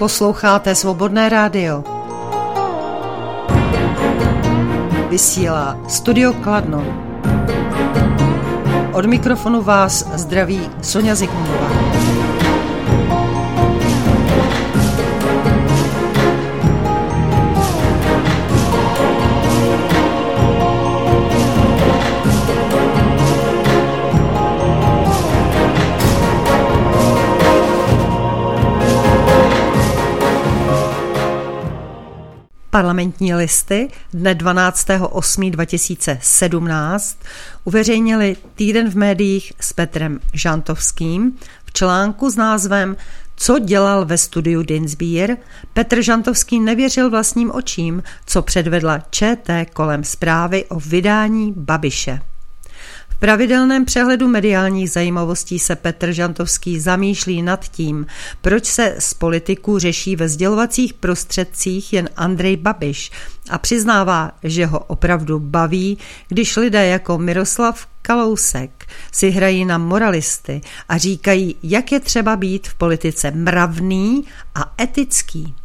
Posloucháte Svobodné rádio. Vysílá Studio Kladno. Od mikrofonu vás zdraví Sonja Zikmundová. Parlamentní listy dne 12.8.2017 uveřejnili Týden v médiích s Petrem Žantovským v článku s názvem Co dělal ve studiu Dienstbier. Petr Žantovský nevěřil vlastním očím, co předvedla ČT kolem zprávy o vydání Babiše. V pravidelném přehledu mediálních zajímavostí se Petr Žantovský zamýšlí nad tím, proč se z politiků řeší ve sdělovacích prostředcích jen Andrej Babiš a přiznává, že ho opravdu baví, když lidé jako Miroslav Kalousek si hrají na moralisty a říkají, jak je třeba být v politice mravný a etický.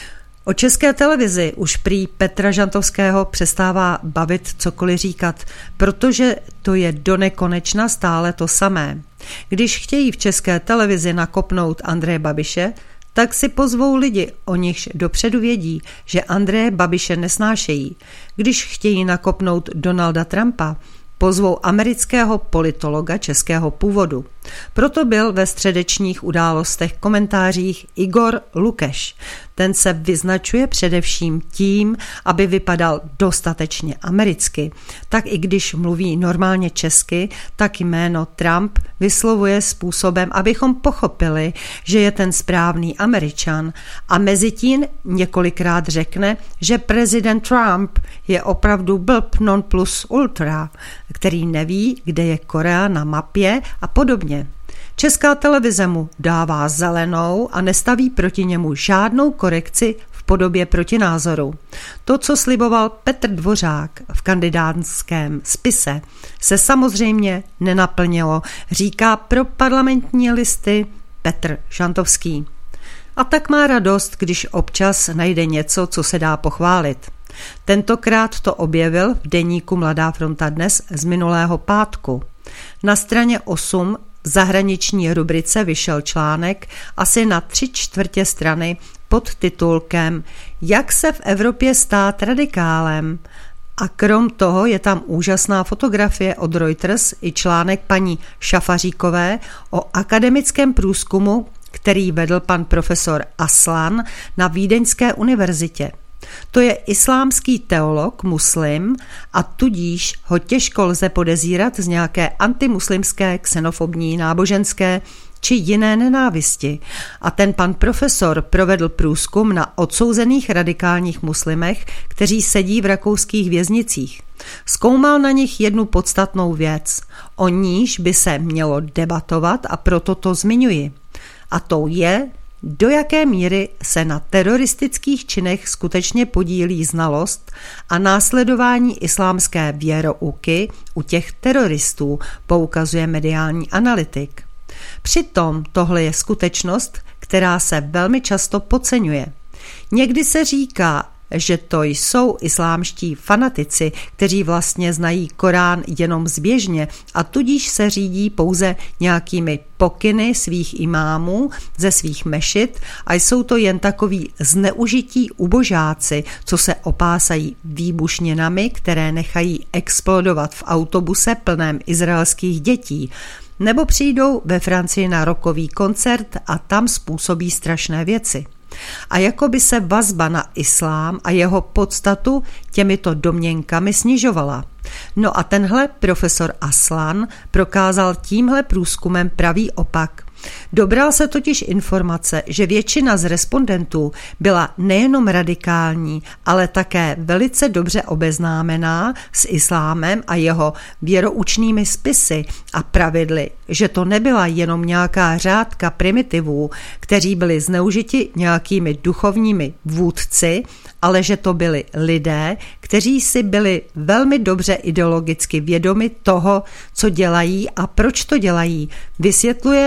O České televizi už prý Petra Žantovského přestává bavit cokoliv říkat, protože to je donekonečna stále to samé. Když chtějí v České televizi nakopnout Andreje Babiše, tak si pozvou lidi, o nichž dopředu vědí, že Andreje Babiše nesnášejí. Když chtějí nakopnout Donalda Trumpa, pozvou amerického politologa českého původu. Proto byl ve středečních událostech komentářích Igor Lukeš. Ten se vyznačuje především tím, aby vypadal dostatečně americky. Tak i když mluví normálně česky, tak jméno Trump vyslovuje způsobem, abychom pochopili, že je ten správný Američan. A mezitím několikrát řekne, že prezident Trump je opravdu blb non plus ultra, který neví, kde je Korea na mapě a podobně. Česká televize mu dává zelenou a nestaví proti němu žádnou korekci v podobě protinázoru. To, co sliboval Petr Dvořák v kandidátském spise, se samozřejmě nenaplnilo, říká pro Parlamentní listy Petr Žantovský. A tak má radost, když občas najde něco, co se dá pochválit. Tentokrát to objevil v deníku Mladá fronta Dnes z minulého pátku. Na straně 8 v zahraniční rubrice vyšel článek asi na 3/4 strany pod titulkem Jak se v Evropě stát radikálem? A krom toho je tam úžasná fotografie od Reuters i článek paní Šafaříkové o akademickém průzkumu, který vedl pan profesor Aslan na Vídeňské univerzitě. To je islámský teolog, muslim, a tudíž ho těžko lze podezírat z nějaké antimuslimské, xenofobní, náboženské či jiné nenávisti. A ten pan profesor provedl průzkum na odsouzených radikálních muslimech, kteří sedí v rakouských věznicích. Zkoumal na nich jednu podstatnou věc, o níž by se mělo debatovat a proto to zmiňuji. A tou je, do jaké míry se na teroristických činech skutečně podílí znalost a následování islámské věrouky u těch teroristů, poukazuje mediální analytik. Přitom tohle je skutečnost, která se velmi často podceňuje. Někdy se říká, že to jsou islámští fanatici, kteří vlastně znají Korán jenom zběžně a tudíž se řídí pouze nějakými pokyny svých imámů ze svých mešit a jsou to jen takoví zneužití ubožáci, co se opásají výbušninami, které nechají explodovat v autobuse plném izraelských dětí. Nebo přijdou ve Francii na rockový koncert a tam způsobí strašné věci. A jako by se vazba na islám a jeho podstatu těmito domněnkami snižovala. No a tenhle profesor Aslan prokázal tímhle průzkumem pravý opak. Dobral se totiž informace, že většina z respondentů byla nejenom radikální, ale také velice dobře obeznámená s islámem a jeho věroučnými spisy a pravidly, že to nebyla jenom nějaká řádka primitivů, kteří byli zneužiti nějakými duchovními vůdci, ale že to byli lidé, kteří si byli velmi dobře ideologicky vědomi toho, co dělají a proč to dělají, vysvětluje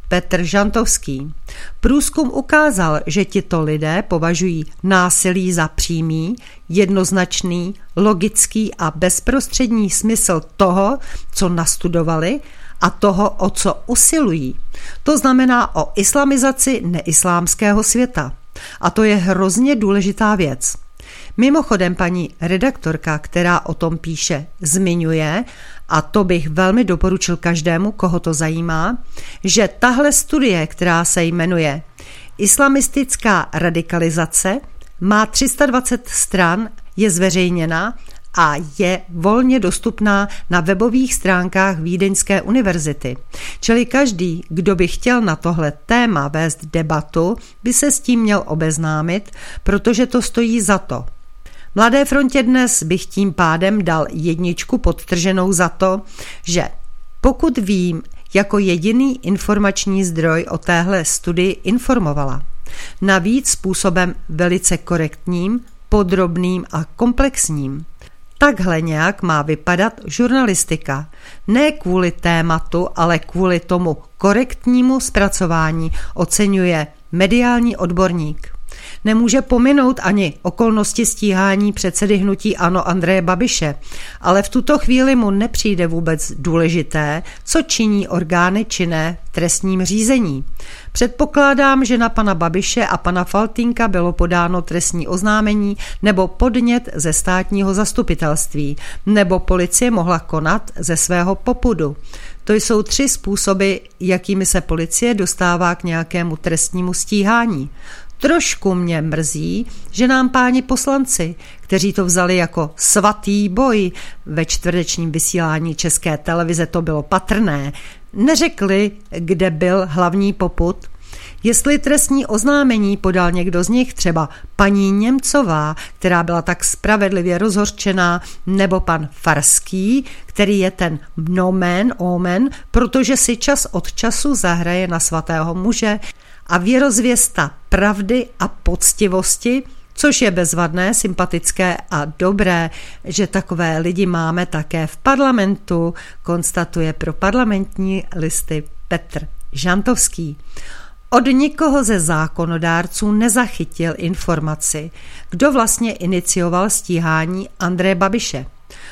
Petr Žantovský. Průzkum ukázal, že tito lidé považují násilí za přímý, jednoznačný, logický a bezprostřední smysl toho, co nastudovali a toho, o co usilují. To znamená o islamizaci neislámského světa. A to je hrozně důležitá věc. Mimochodem paní redaktorka, která o tom píše, zmiňuje, a to bych velmi doporučil každému, koho to zajímá, že tahle studie, která se jmenuje Islamistická radikalizace, má 320 stran, je zveřejněna a je volně dostupná na webových stránkách Vídeňské univerzity. Čili každý, kdo by chtěl na tohle téma vést debatu, by se s tím měl obeznámit, protože to stojí za to. Mladé frontě dnes bych tím pádem dal 1 podtrženou za to, že pokud vím, jako jediný informační zdroj o téhle studii informovala. Navíc způsobem velice korektním, podrobným a komplexním. Takhle nějak má vypadat žurnalistika. Ne kvůli tématu, ale kvůli tomu korektnímu zpracování, oceňuje mediální odborník. Nemůže pominout ani okolnosti stíhání předsedy hnutí ANO Andreje Babiše, ale v tuto chvíli mu nepřijde vůbec důležité, co činí orgány činné v trestním řízení. Předpokládám, že na pana Babiše a pana Faltýnka bylo podáno trestní oznámení nebo podnět ze státního zastupitelství, nebo policie mohla konat ze svého popudu. To jsou 3 způsoby, jakými se policie dostává k nějakému trestnímu stíhání. Trošku mě mrzí, že nám páni poslanci, kteří to vzali jako svatý boj, ve čtvrtečním vysílání České televize to bylo patrné, neřekli, kde byl hlavní popud. Jestli trestní oznámení podal někdo z nich, třeba paní Němcová, která byla tak spravedlivě rozhořčená, nebo pan Farský, který je ten nomen omen, protože si čas od času zahraje na svatého muže a věrozvěsta pravdy a poctivosti, což je bezvadné, sympatické a dobré, že takové lidi máme také v parlamentu, konstatuje pro Parlamentní listy Petr Žantovský. Od nikoho ze zákonodárců nezachytil informaci, kdo vlastně inicioval stíhání Andreje Babiše.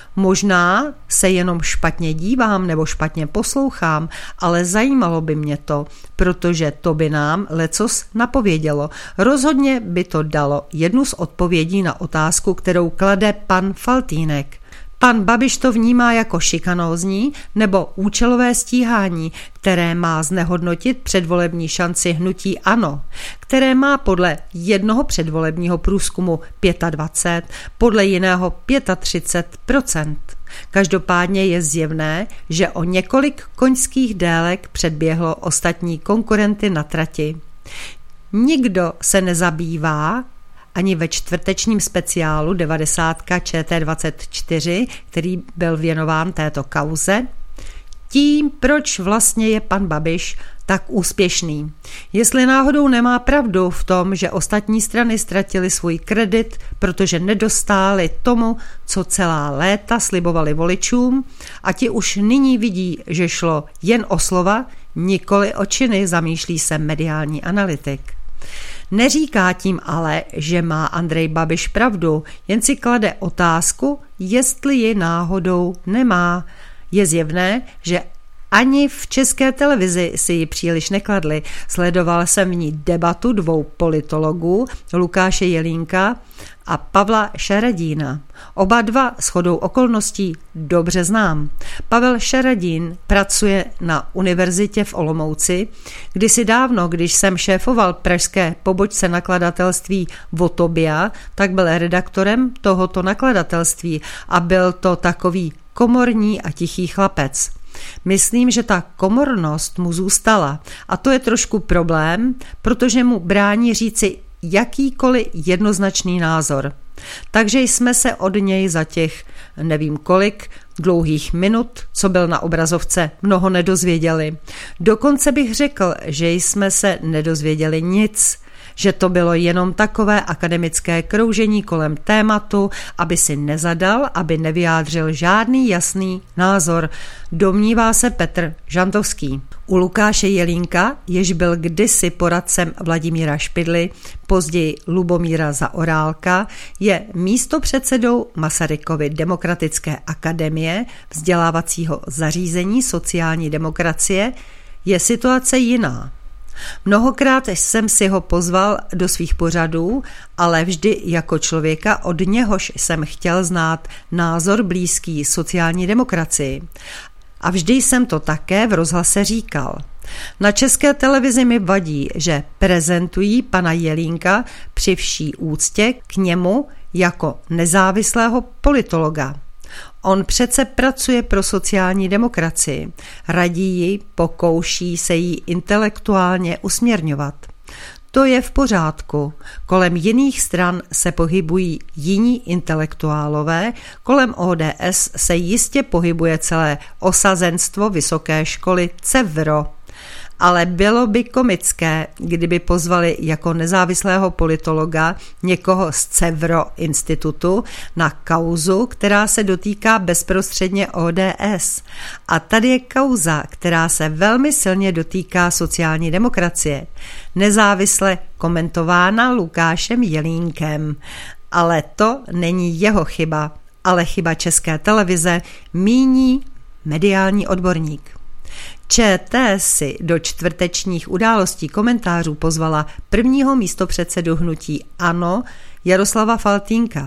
Možná se jenom špatně dívám nebo špatně poslouchám, ale zajímalo by mě to, protože to by nám lecos napovědělo. Rozhodně by to dalo jednu z odpovědí na otázku, kterou klade pan Faltýnek. Pan Babiš to vnímá jako šikanózní nebo účelové stíhání, které má znehodnotit předvolební šanci hnutí ANO, které má podle jednoho předvolebního průzkumu 25, podle jiného 35%. Každopádně je zjevné, že o několik koňských délek předběhlo ostatní konkurenty na trati. Nikdo se nezabývá ani ve čtvrtečním speciálu 90 ČT24, který byl věnován této kauze, tím, proč vlastně je pan Babiš tak úspěšný. Jestli náhodou nemá pravdu v tom, že ostatní strany ztratily svůj kredit, protože nedostály tomu, co celá léta slibovali voličům, a ti už nyní vidí, že šlo jen o slova, nikoli o činy, zamýšlí se mediální analytik. Neříká tím ale, že má Andrej Babiš pravdu, jen si klade otázku, jestli ji náhodou nemá. Je zjevné, že ani v České televizi si ji příliš nekladli. Sledoval jsem v ní debatu 2 politologů, Lukáše Jelínka a Pavla Šaradína. Oba dva shodou okolností dobře znám. Pavel Šaradín pracuje na univerzitě v Olomouci. Kdysi dávno, když jsem šéfoval pražské pobočce nakladatelství Votobia, tak byl redaktorem tohoto nakladatelství a byl to takový komorní a tichý chlapec. Myslím, že ta komornost mu zůstala a to je trošku problém, protože mu brání říci jakýkoliv jednoznačný názor. Takže jsme se od něj za těch nevím kolik dlouhých minut, co byl na obrazovce, mnoho nedozvěděli. Dokonce bych řekl, že jsme se nedozvěděli nic, že to bylo jenom takové akademické kroužení kolem tématu, aby si nezadal, aby nevyjádřil žádný jasný názor, domnívá se Petr Žantovský. U Lukáše Jelínka, jež byl kdysi poradcem Vladimíra Špidly, později Lubomíra Zaorálka, je místopředsedou Masarykovy demokratické akademie, vzdělávacího zařízení sociální demokracie, je situace jiná. Mnohokrát jsem si ho pozval do svých pořadů, ale vždy jako člověka, od něhož jsem chtěl znát názor blízký sociální demokracii. A vždy jsem to také v rozhlase říkal. Na České televizi mi vadí, že prezentují pana Jelínka při vší úctě k němu jako nezávislého politologa. On přece pracuje pro sociální demokracii, radí ji, pokouší se jí intelektuálně usměrňovat. To je v pořádku. Kolem jiných stran se pohybují jiní intelektuálové, kolem ODS se jistě pohybuje celé osazenstvo vysoké školy CEVRO. Ale bylo by komické, kdyby pozvali jako nezávislého politologa někoho z CEVRO institutu na kauzu, která se dotýká bezprostředně ODS. A tady je kauza, která se velmi silně dotýká sociální demokracie, nezávisle komentována Lukášem Jelínkem. Ale to není jeho chyba, ale chyba České televize, míní mediální odborník. ČT si do čtvrtečních událostí komentářů pozvala prvního místopředsedu hnutí ANO Jaroslava Faltýnka.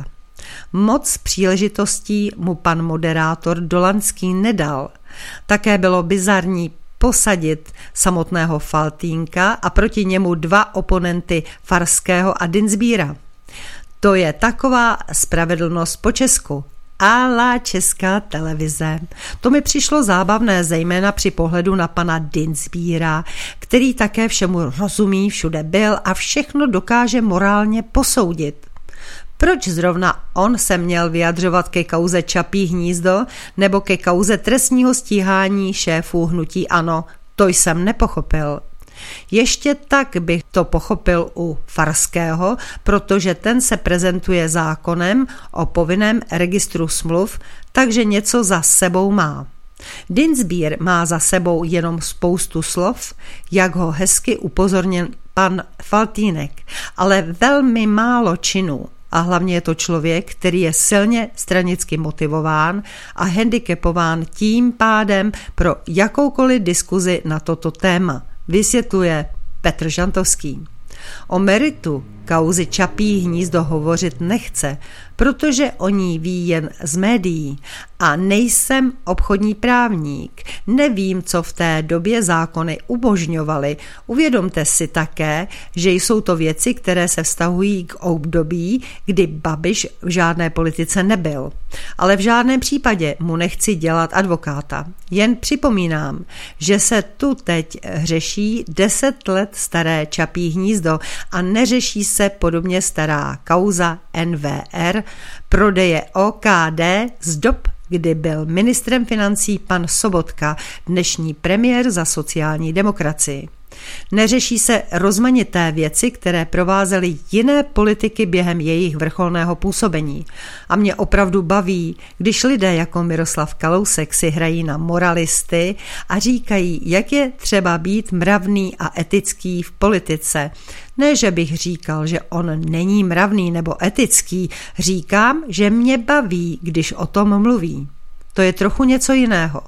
Moc příležitostí mu pan moderátor Dolanský nedal. Také bylo bizarní posadit samotného Faltýnka a proti němu dva oponenty Farského a Dienstbiera. To je taková spravedlnost po Česku. A la Česká televize. To mi přišlo zábavné, zejména při pohledu na pana Dienstbiera, který také všemu rozumí, všude byl a všechno dokáže morálně posoudit. Proč zrovna on se měl vyjadřovat ke kauze Čapí hnízdo nebo ke kauze trestního stíhání šéfů hnutí ANO? To jsem nepochopil. Ještě tak bych to pochopil u Farského, protože ten se prezentuje zákonem o povinném registru smluv, takže něco za sebou má. Dienstbier má za sebou jenom spoustu slov, jak ho hezky upozornil pan Faltýnek, ale velmi málo činů. A hlavně je to člověk, který je silně stranicky motivován a handicapován tím pádem pro jakoukoliv diskuzi na toto téma, vysvětluje Petr Žantovský. O meritu kauzy Čapí hnízdo hovořit nechce, protože o ní ví jen z médií a nejsem obchodní právník. Nevím, co v té době zákony umožňovaly. Uvědomte si také, že jsou to věci, které se vztahují k období, kdy Babiš v žádné politice nebyl. Ale v žádném případě mu nechci dělat advokáta. Jen připomínám, že se tu teď řeší 10 let staré Čapí hnízdo a neřeší se podobně stará kauza NWR, prodeje OKD z dob, kdy byl ministrem financí pan Sobotka, dnešní premiér za sociální demokracii. Neřeší se rozmanité věci, které provázely jiné politiky během jejich vrcholného působení. A mě opravdu baví, když lidé jako Miroslav Kalousek si hrají na moralisty a říkají, jak je třeba být mravný a etický v politice. Ne, že bych říkal, že on není mravný nebo etický, říkám, že mě baví, když o tom mluví. To je trochu něco jiného.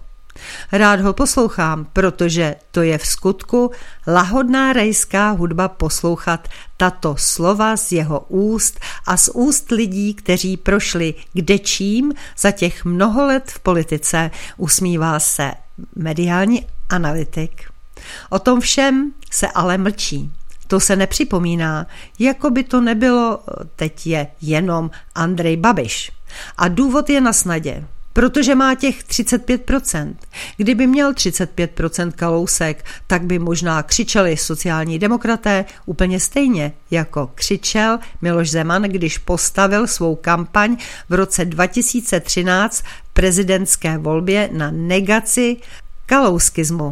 Rád ho poslouchám, protože to je v skutku lahodná rajská hudba poslouchat tato slova z jeho úst a z úst lidí, kteří prošli kdečím za těch mnoho let v politice, usmívá se mediální analytik. O tom všem se ale mlčí. To se nepřipomíná, jako by to nebylo, teď je jenom Andrej Babiš. A důvod je na snadě. Protože má těch 35%. Kdyby měl 35% Kalousek, tak by možná křičeli sociální demokraté úplně stejně, jako křičel Miloš Zeman, když postavil svou kampaň v roce 2013 v prezidentské volbě na negaci kalouskismu.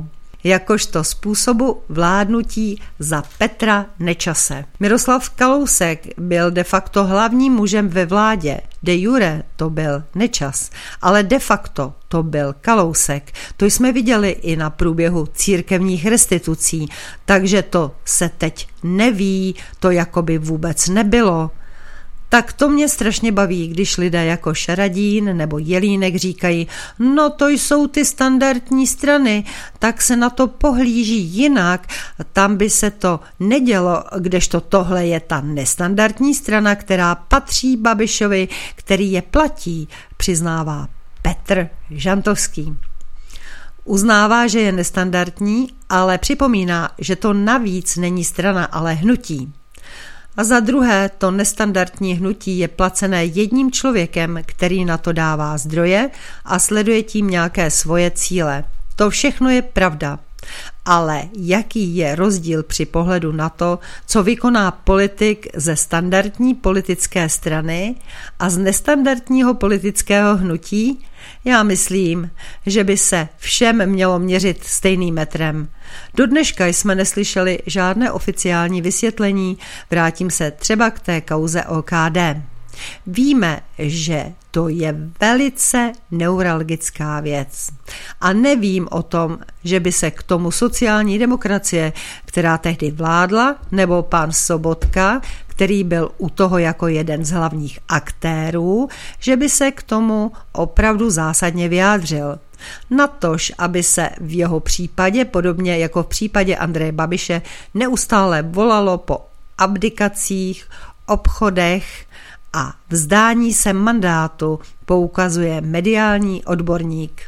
jakožto způsobu vládnutí za Petra Nečase. Miroslav Kalousek byl de facto hlavním mužem ve vládě. De jure to byl Nečas, ale de facto to byl Kalousek. To jsme viděli i na průběhu církevních restitucí, takže to se teď neví, to jakoby vůbec nebylo. Tak to mě strašně baví, když lidé jako Šaradín nebo Jelínek říkají, no to jsou ty standardní strany, tak se na to pohlíží jinak, tam by se to nedělo, kdežto tohle je ta nestandardní strana, která patří Babišovi, který je platí, přiznává Petr Žantovský. Uznává, že je nestandardní, ale připomíná, že to navíc není strana, ale hnutí. A za druhé, to nestandardní hnutí je placené jedním člověkem, který na to dává zdroje a sleduje tím nějaké svoje cíle. To všechno je pravda. Ale jaký je rozdíl při pohledu na to, co vykoná politik ze standardní politické strany a z nestandardního politického hnutí? Já myslím, že by se všem mělo měřit stejným metrem. Do dneška jsme neslyšeli žádné oficiální vysvětlení, vrátím se třeba k té kauze OKD. Víme, že to je velice neuralgická věc. A nevím o tom, že by se k tomu sociální demokracie, která tehdy vládla, nebo pan Sobotka, který byl u toho jako jeden z hlavních aktérů, že by se k tomu opravdu zásadně vyjádřil. Natož, aby se v jeho případě, podobně jako v případě Andreje Babiše, neustále volalo po abdikacích, obchodech a vzdání se mandátu, poukazuje mediální odborník.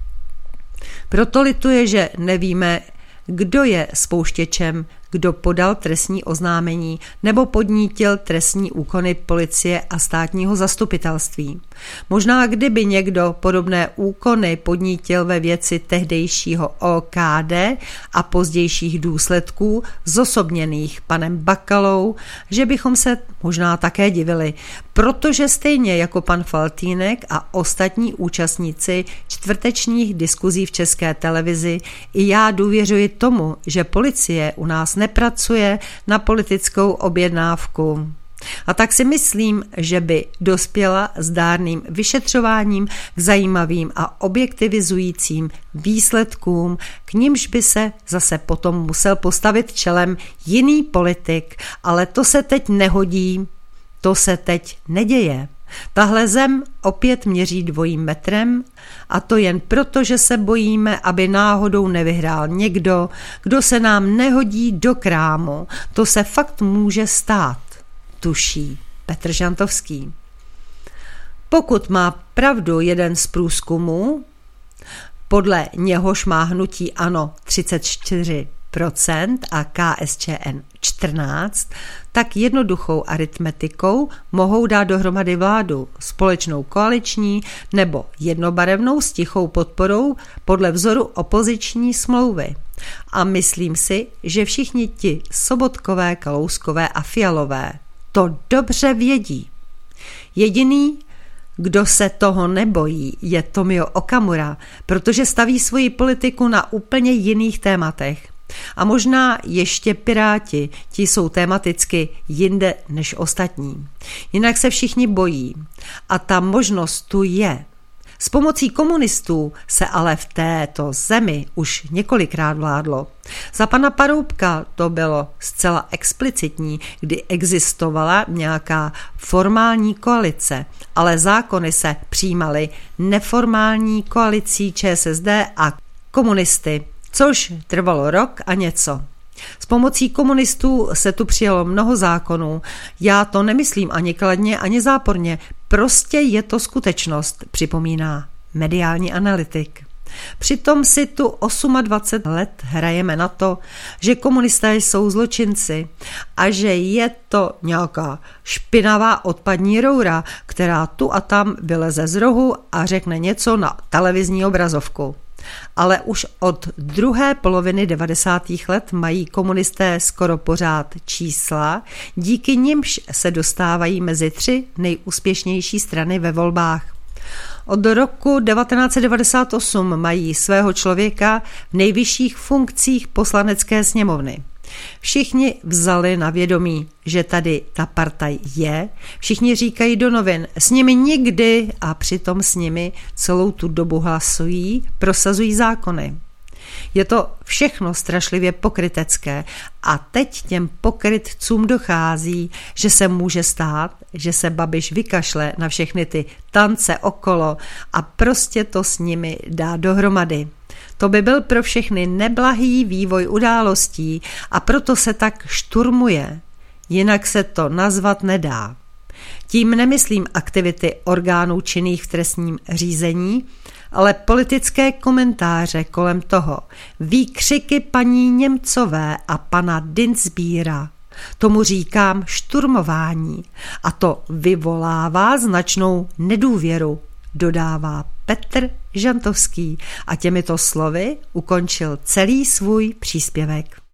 Proto lituje, že nevíme, kdo je spouštěčem, kdo podal trestní oznámení nebo podnítil trestní úkony policie a státního zastupitelství. Možná kdyby někdo podobné úkony podnítil ve věci tehdejšího OKD a pozdějších důsledků zosobněných panem Bakalou, že bychom se možná také divili, protože stejně jako pan Faltýnek a ostatní účastníci čtvrtečních diskuzí v České televizi i já důvěřuji tomu, že policie u nás nepracuje na politickou objednávku. A tak si myslím, že by dospěla zdárným vyšetřováním k zajímavým a objektivizujícím výsledkům, k nimž by se zase potom musel postavit čelem jiný politik, ale to se teď nehodí, to se teď neděje. Tahle zem opět měří dvojím metrem a to jen proto, že se bojíme, aby náhodou nevyhrál někdo, kdo se nám nehodí do krámu. To se fakt může stát, tuší Petr Žantovský. Pokud má pravdu jeden z průzkumů, podle něhož má hnutí ANO 34% a KSČM 14%, tak jednoduchou aritmetikou mohou dát dohromady vládu společnou koaliční nebo jednobarevnou s tichou podporou podle vzoru opoziční smlouvy. A myslím si, že všichni ti Sobotkové, Kalouskové a Fialové to dobře vědí. Jediný, kdo se toho nebojí, je Tomio Okamura, protože staví svoji politiku na úplně jiných tématech. A možná ještě Piráti, ti jsou tematicky jinde než ostatní. Jinak se všichni bojí. A ta možnost tu je. S pomocí komunistů se ale v této zemi už několikrát vládlo. Za pana Paroubka to bylo zcela explicitní, kdy existovala nějaká formální koalice, ale zákony se přijímaly neformální koalicí ČSSD a komunisty, což trvalo rok a něco. S pomocí komunistů se tu přijalo mnoho zákonů. Já to nemyslím ani kladně, ani záporně. Prostě je to skutečnost, připomíná mediální analytik. Přitom si tu 28 let hrajeme na to, že komunisté jsou zločinci a že je to nějaká špinavá odpadní roura, která tu a tam vyleze z rohu a řekne něco na televizní obrazovku. Ale už od druhé poloviny 90. let mají komunisté skoro pořád čísla, díky nimž se dostávají mezi 3 nejúspěšnější strany ve volbách. Od roku 1998 mají svého člověka v nejvyšších funkcích poslanecké sněmovny. Všichni vzali na vědomí, že tady ta partaj je, všichni říkají do novin, s nimi nikdy a přitom s nimi celou tu dobu hlasují, prosazují zákony. Je to všechno strašlivě pokrytecké a teď těm pokrytcům dochází, že se může stát, že se Babiš vykašle na všechny ty tance okolo a prostě to s nimi dá dohromady. To by byl pro všechny neblahý vývoj událostí a proto se tak šturmuje. Jinak se to nazvat nedá. Tím nemyslím aktivity orgánů činných v trestním řízení, ale politické komentáře kolem toho, výkřiky paní Němcové a pana Dienstbiera. Tomu říkám šturmování a to vyvolává značnou nedůvěru, dodává Petr Žantovský a těmito slovy ukončil celý svůj příspěvek.